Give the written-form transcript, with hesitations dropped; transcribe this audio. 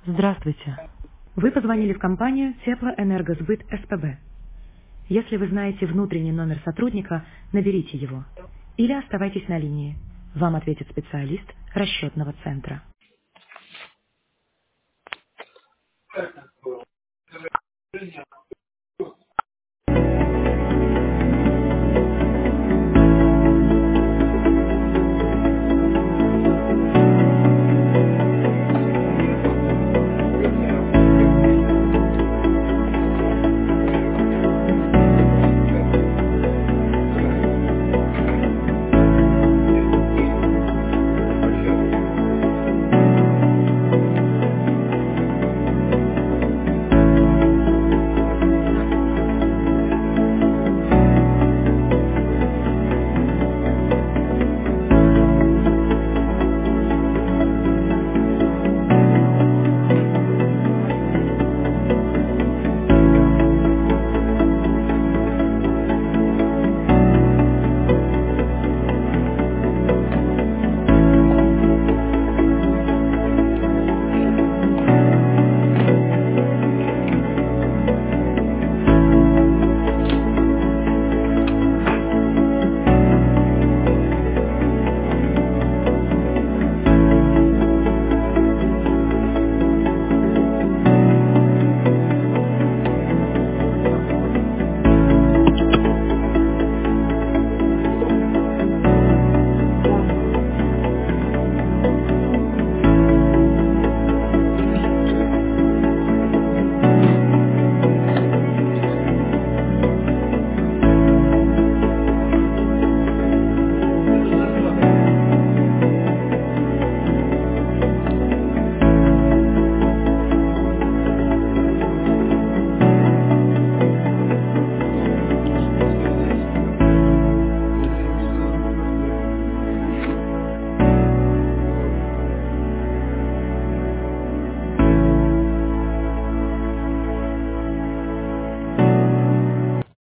Здравствуйте. Вы позвонили в компанию Теплоэнергосбыт СПБ. Если вы знаете внутренний номер сотрудника, наберите его. Или оставайтесь на линии. Вам ответит специалист расчетного центра.